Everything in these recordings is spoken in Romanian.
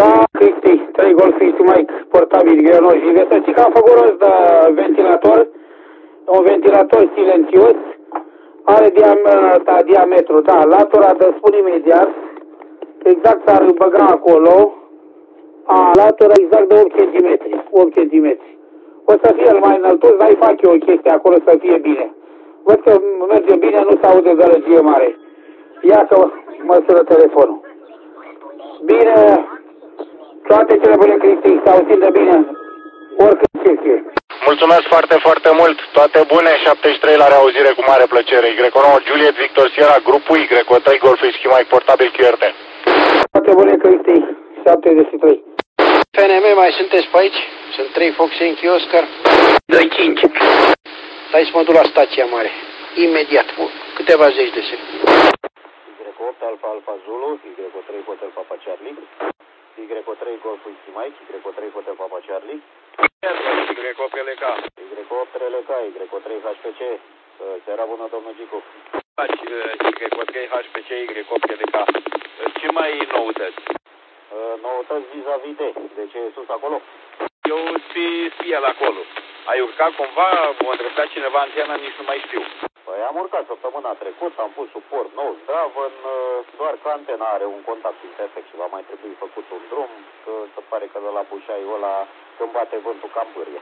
Da, Cristi, 3 Golf Mike portabil grenoși. Să știi că am făcut rost de ventilator, un ventilator silențios, are diametru, da, latura te spun imediat, exact s-ar băga acolo, latura exact de 8 cm, 8 cm. O să fie el mai înăltus, dar îi fac eu o chestie acolo să fie bine. Văd că merge bine, nu se aude gălăgie mare. Ia că mă sună telefonul. Bine, toate cele bune, Cristi, se auzit de bine, oricând chestie. Mulțumesc foarte, foarte mult, toate bune, 73 la reauzire cu mare plăcere. Y9 Juliet Victor Sierra, grupul Y3 Golf Whisky Mike portabil QRT. Toate bune, Cristi, 73. FNM, mai sunteți pe aici? Sunt 3 Foxenchi Oscar. 2-5. Stai să mă duc la stația mare. Imediat, câteva zeci de secunde. Y8 Alfa Alfa Zulu, Y3 Hotel Papa Charlie, Y3 Golf Whisky Mike, Y3 Hotel Papa Charlie, Y8 LK. Y8 LK, Y3 HPC, seara bună domnul Gicu. Y3 HPC, Y8 LK. Ce mai noutăți? Noutăți vis-a-vis de ce e sus acolo? Eu spiel acolo. Ai urcat cumva, m-a îndreptat cineva antena, nici nu mai știu. Păi am urcat săptămâna trecută, am pus suport nou, Draven, doar că antena are un contact imperfect și va mai trebui făcut un drum, că se pare că de la bușaiul ăla când bate vântul cam pârie.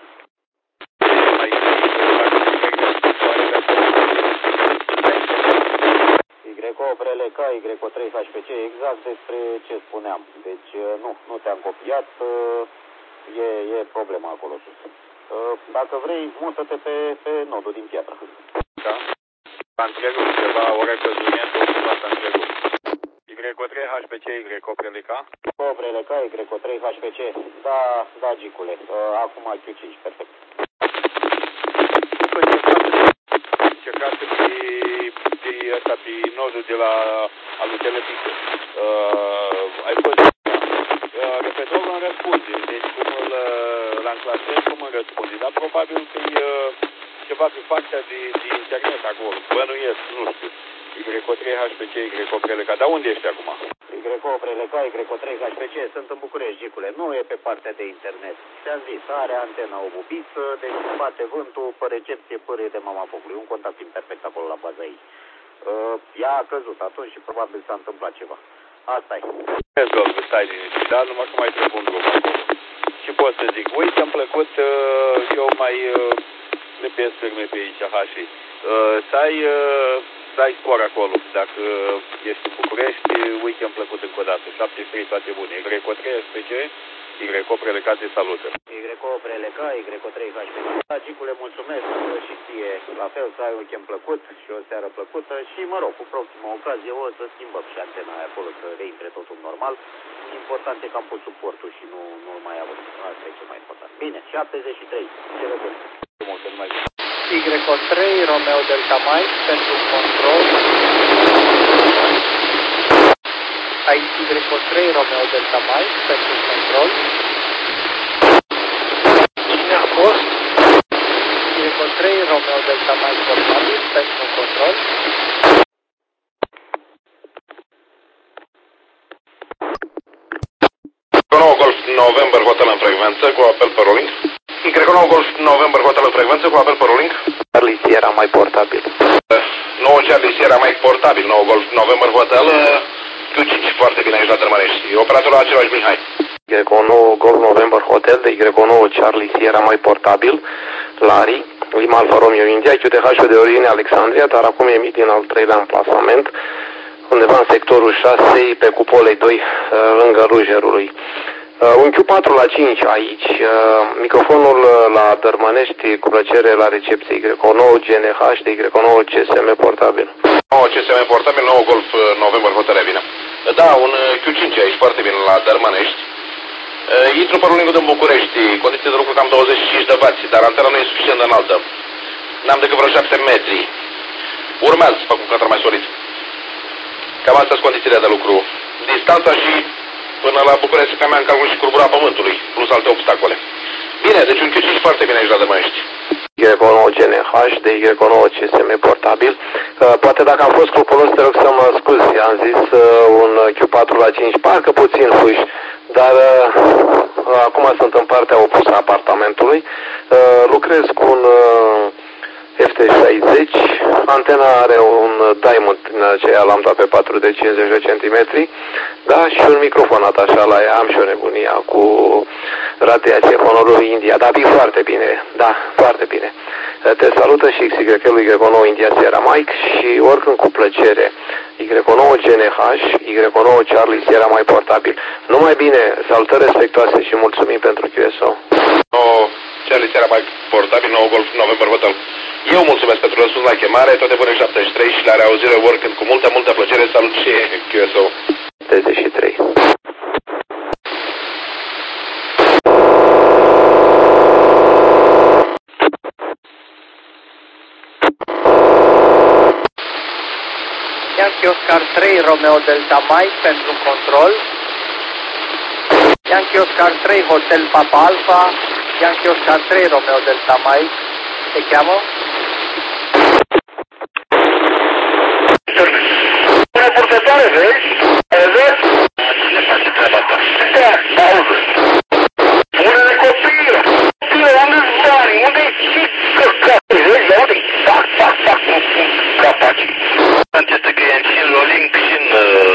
Y8 RLK, Y3 HPC, exact despre ce spuneam. Deci nu te-am copiat, e problema acolo sus. Dacă vrei, mută-te pe nodul din piatră. Da? S-a întrerupt ceva, ori căzunientul, ceva s-a întrerupt. Y3 HPC, Y8 LK? Y8 RLK, Y3 HPC. Da, Gicule. Acum Q5, perfect. Încercați pe nodul de la alu Telepică. Ai fost repetorul îmi răspunde, deci cum îl anclasez, cum îmi răspunde, dar probabil că e ceva pe partea de internet acolo, bănuiesc, nu știu. Y3 HPC, Y8 LK, dar unde ești acum? Y8 LK, Y3 HPC, sunt în București, Gicule, nu e pe partea de internet. Ți-am zis, are antena o bubiță, deci bate vântul, pe recepție pârâie de mama focului, un contact imperfect acolo la baza ei. Ea a căzut atunci și probabil s-a întâmplat ceva. Asta-i. Domnul, stai liniștit, dar numai că mai trebuie un drum acolo. Și pot să zic, uite, am plăcut, eu mai lipesc firme pe aici, Hașii. Să ai spor acolo, dacă ești în București, weekend plăcut încă o dată, 73 toate bune, Y3 SPC, Y8 LK te salută. Y8 LK, Y3 HPC. Da, Gicule, mulțumesc și ție, la fel, să ai weekend plăcut și o seară plăcută și, mă rog, cu proxima ocazie o să schimbăm și antena aia acolo, să reintre totul normal. Important e că am pus suportul și nu mai avut. Asta e cel mai important. Bine, 73, cele bune. Y3 Romeo Delta Mike pentru control. Aici Y3 Romeo Delta Mike pentru control. Cine a fost? Y3 Romeo Delta Mike portabil pentru control. Y9 Golf November Hotel în frecvență cu apel pe rolling. Y9 Golf November Hotel în frecvență cu apel pe rolling. Charlie Sierra mai portabil. 9 Charlie Sierra mai portabil, 9 Golf November Hotel, Q5, foarte bine aici la Tărmănești. Operatorul același Mihai. Y9 Golf November Hotel, de Y9 Charlie Sierra mai portabil, Larry, Lima Alfa Romeo India, QTH de origine Alexandria, dar acum emit din al 3-lea amplasament, undeva în sectorul 6, pe cupolei 2, lângă Rujerului. Un Q4 la 5 aici, microfonul la Dărmănești, cu plăcere la recepție, Y9 GNH de Y9 CSM portabil. 9 CSM portabil, 9 Golf November Hotel, bine. Da, un Q5 aici, foarte bine la Dărmănești. Intru pe rolling din București, condiții de lucru cam 25 de bați, dar antena nu e suficient de înaltă. N-am decât vreo 7 metri. Urmează să fac un cadru mai solid. Cam astea sunt condițiile de lucru. Distanța și până la București cam am calculat și curbura pământului, plus alte obstacole. Bine, deci un Q5 foarte bine aici la Dămăști. Y9 GNH de Y9 CSM portabil. Poate dacă am fost scrupulos, te rog să mă scuzi. Am zis un Q4 la 5, parcă puțin fâși, dar acum sunt în partea opusă a apartamentului. Lucrez cu un FT60, antena are un diamond din aceea lambda pe 4 de 50 de centimetri, da, și un microfon atașat la ea. Am și o nebunia cu radiație honorului India, dar e foarte bine, da, foarte bine. Te salută și XY-ul Y9 India Sierra Mike și oricând cu plăcere Y9 GNH, Y9 Charlie Sierra mai portabil. Numai bine, salutări respectoase și mulțumim pentru QSO. Charlie Sierra mai portabil, 9 Golf November Hotel. Eu mulțumesc pentru răspuns la chemare, toate bune 73 și la reauzire oricând cu multă, multă plăcere. Salut și QSO. 33. Yankee Oscar 3 Romeo Delta Mike pentru control. Yankee Oscar 3 Hotel Papa Alpha. Yankee Oscar 3 Romeo Delta Mike. Se cheamă? Bună purtătoare, vezi? Vezi? Cine face treaba asta? Da, pauză. Spune-ne copilă. Copilă, unde-s banii? Unde-i și căcați? Vezi? Unde-i? Fac, capaci. Este că e și în rolling și în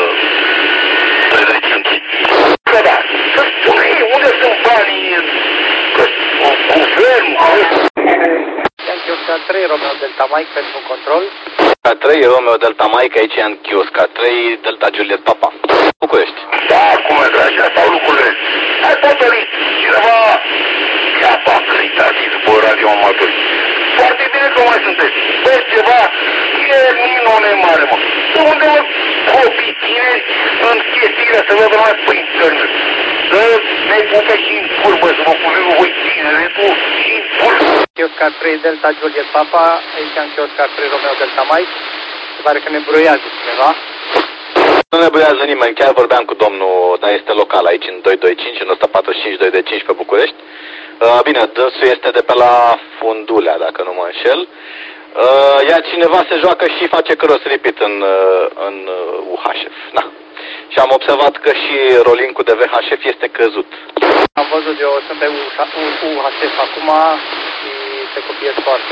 35. Că da, să spune unde sunt banii? Guvern, Yankee Oscar 3 Romeo Delta Mike pentru control. 3 Romeo Delta Mike, aici în Oscar 3 Delta Juliet Papa. București. da, cum e, dragi, așa stau lucrurile. Hai, potolit, cineva ia bacăritații după radio amatori. Foarte bine că mai sunteți. Băi, ceva, e minune mare, mă. De unde mă copii tineri în chestiile să văd mai pe internet? Să ne pupe și în curbă, să mă cuvim voi tineretul și în curbă. Yankee Oscar 3 Delta Juliet Papa. Aici Yankee Oscar 3 Romeo Delta Mike. Se pare că ne bruiază cineva. Nu ne buiază nimeni, chiar vorbeam cu domnul, dar este local aici în 225, în 145, 2 de 5 pe București. Bine, dânsul este de pe la Fundulea, dacă nu mă înșel. Iar cineva se joacă și face cross repeat în UHF. Na. Și am observat că și rolling-ul de VHF este căzut. Am văzut, eu sunt pe UHF acum și se copiez foarte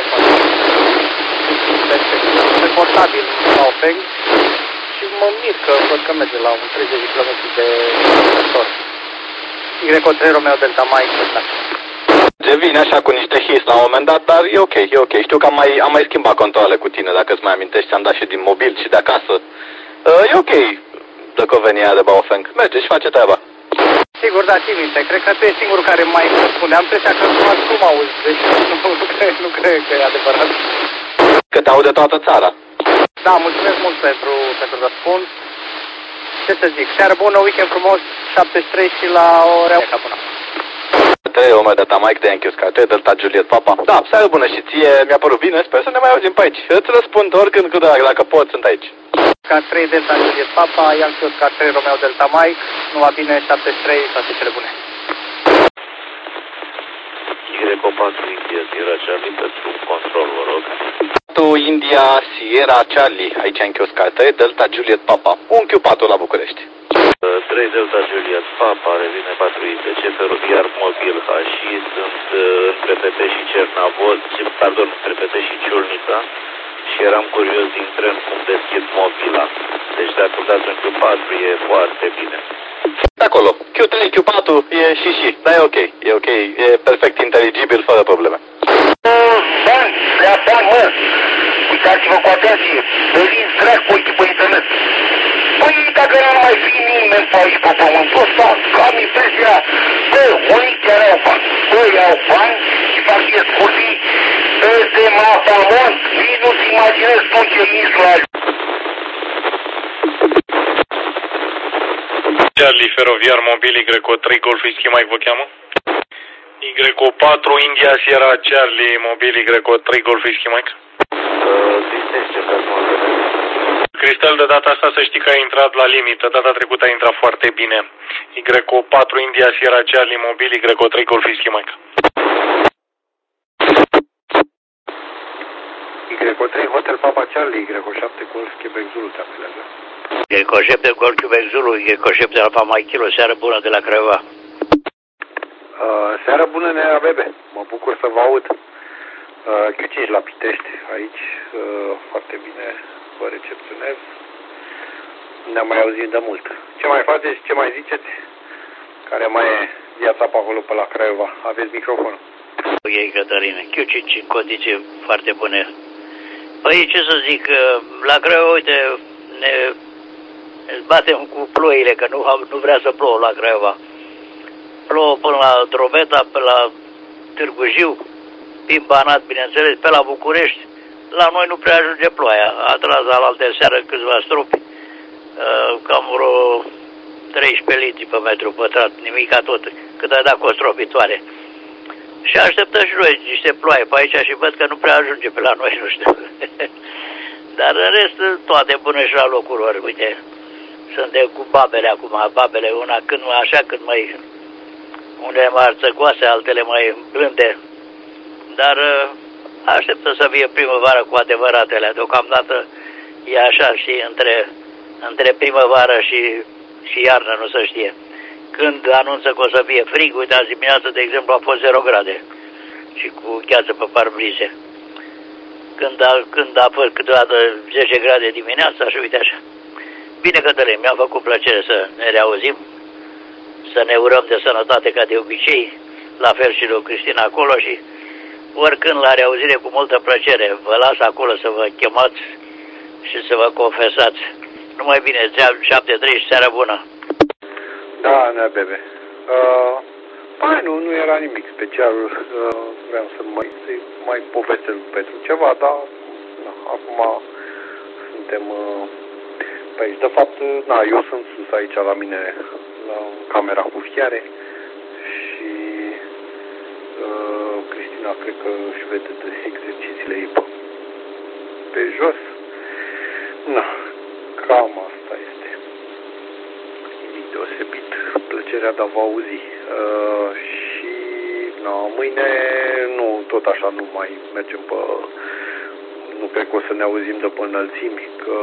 pe portabil la Ofeng și mă mir că văd că merge la un 30 de km de oră. Y3 Romeo Delta Mike. Ce vine așa cu niște his la un moment dat, dar e ok, e ok. Știu că am mai schimbat controle cu tine, dacă îți mai amintești, am dat și din mobil și de acasă. E ok, dăcovenia de Baofeng. Merge și face treaba. Sigur, da, ții minte. Cred că tu ești singurul care mai spune. Am impresia că nu mă auzi, deci nu cred că e adevărat. Că te aude toată țara. Da, mulțumesc mult pentru răspuns. Ce să zic, seară bună, weekend frumos, 73 și la o reacă până. 3 Romeo Delta Mike de Yankee Oscar 3 Delta Juliet Papa. Da, seară bună și ție, mi-a părut bine, sper să ne mai auzim pe aici. Îți răspund oricând cu drag, dacă pot, sunt aici. Oscar 3 Delta Juliet Papa, Yankee Oscar 3 Romeo Delta Mike, nu va bine, 73, toate cele bune. Y4 India Sierra Charlie pentru control, vă rog. India Sierra Charlie, aici Yankee Oscar 3 Delta Juliet Papa. Un Q4 la București. 3 Delta Juliet Papa, revine 4 ITC, feroviar mobil HI, sunt între PP și Cernavod, pardon, între PP și Ciulnița și eram curios din tren cum deschid mobila. Deci dacă dați un Q4 e foarte bine. De acolo, Q3, Q4 e și, dar e ok, e perfect inteligibil, fără probleme. Bani, ia bani, mă! Uitați-vă cu atenție, veniți dracu uite pe internet. Păi, dacă nu mai fi nimeni pe aici pe pământul ăsta, am impresia că unii chiar au bani. Băi, au bani și fac excursii peste Mapamont. Nici nu-ți imaginezi tu ce isla. Charlie feroviar mobil Y3 Golf Whisky Mike vă cheamă? Y4 India Sierra Charlie mobil Y3 Golf Whisky Mike? Cristel, de data asta să știi că ai intrat la limită, data trecută ai intrat foarte bine. Y4 India Sierra Charlie mobil Y3 Golf Whisky Mike. Y3 Hotel Papa Charlie, Y7 Golf Quebec Zulu te apelează. Y7 Golf Quebec Zulu, Y7 Alfa Mike Kilo, seară bună de la Craiova. Seara bună, Nea Bebe, mă bucur să vă aud. Q5 la Pitești, aici, foarte bine vă recepționez. Ne-am mai auzit de mult. Ce mai faceți, ce mai ziceți? Care mai e viața pe acolo, pe la Craiova? Aveți microfonul. Ok, Cătăline, Q5 în condiții foarte bune. Păi, ce să zic, la Craiova, uite, ne batem cu ploile, că nu vrea să plouă la Craiova. Plouă până la Drobeta, pe la Târgu Jiu, prin Banat, bineînțeles, pe la București. La noi nu prea ajunge ploaia. A tras alaltă seară câțiva stropi, cam vreo 13 litri pe metru pătrat, nimica tot, cât a dat cu o stropitoare. Și așteptăm și noi niște ploaie pe aici și văd că nu prea ajunge pe la noi, nu știu. Dar în rest, toate bune și la locul lor. Uite, suntem cu babele acum, babele, una când așa, când mai, unele mai arțăgoase, altele mai blânde. Dar așteptă să fie primăvară cu adevăratele. Deocamdată e așa și între primăvară și iarnă, nu se știe. Când anunță că o să fie frig, uite, azi dimineață, de exemplu, a fost 0 grade și cu gheață pe parbrize. Când a fost câteodată 10 grade dimineața și uite așa. Bine, Cătălin, mi-a făcut plăcere să ne reauzim, să ne urăm de sănătate ca de obicei, la fel și lui Cristina acolo și oricând la reauzire cu multă plăcere. Vă las acolo să vă chemați și să vă confesați. Numai bine, 7-3 seara bună. Da, Nea Bebe. Păi nu era nimic special. Vreau să mai povestesc pentru ceva, dar acum suntem pe aici. De fapt, eu sunt sus aici la mine, la camera cu fiare și Cristina cred că își vede de exercițiile ei pe jos. Cam asta este. Nimic deosebit. Plăcerea de a vă auzi. Și mâine nu, tot așa nu mai mergem pe... Nu cred că o să ne auzim de pe înălțimi, că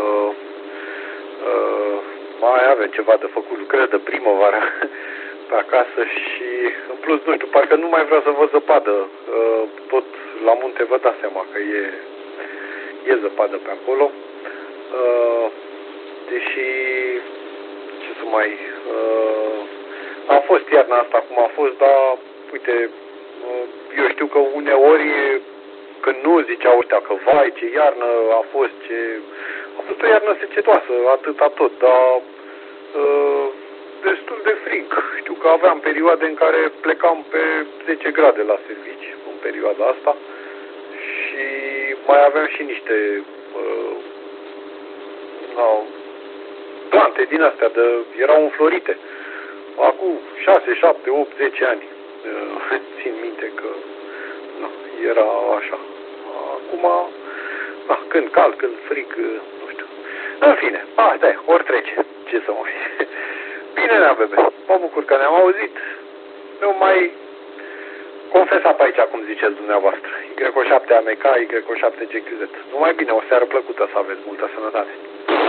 mai avem ceva de făcut, lucrări de primăvară pe acasă și în plus, nu știu, parcă nu mai vreau să văd zăpadă. Tot la munte vă dați seama că e zăpadă pe acolo. Deși, ce să mai... a fost iarna asta cum a fost, dar, uite, eu știu că uneori, când nu ziceau ăștia că vai, ce iarnă a fost, a fost o iarnă secetoasă, atâta tot, dar destul de frig. Știu că aveam perioade în care plecam pe 10 grade la servici, în perioada asta, și mai aveam și niște plante din astea, erau înflorite. Acum 6, 7, 8, 10 ani. Țin minte că era așa. Acum, când cald, când frig, nu știu. În fine, asta e, ori trece. Ce să mai... Bine, Nea Bebe, mă bucur că ne-am auzit. Eu mai confesa pe aici, cum ziceți dumneavoastră. Y7 AMK, Y7 GQZ. Numai bine, o seară plăcută să aveți, multă sănătate.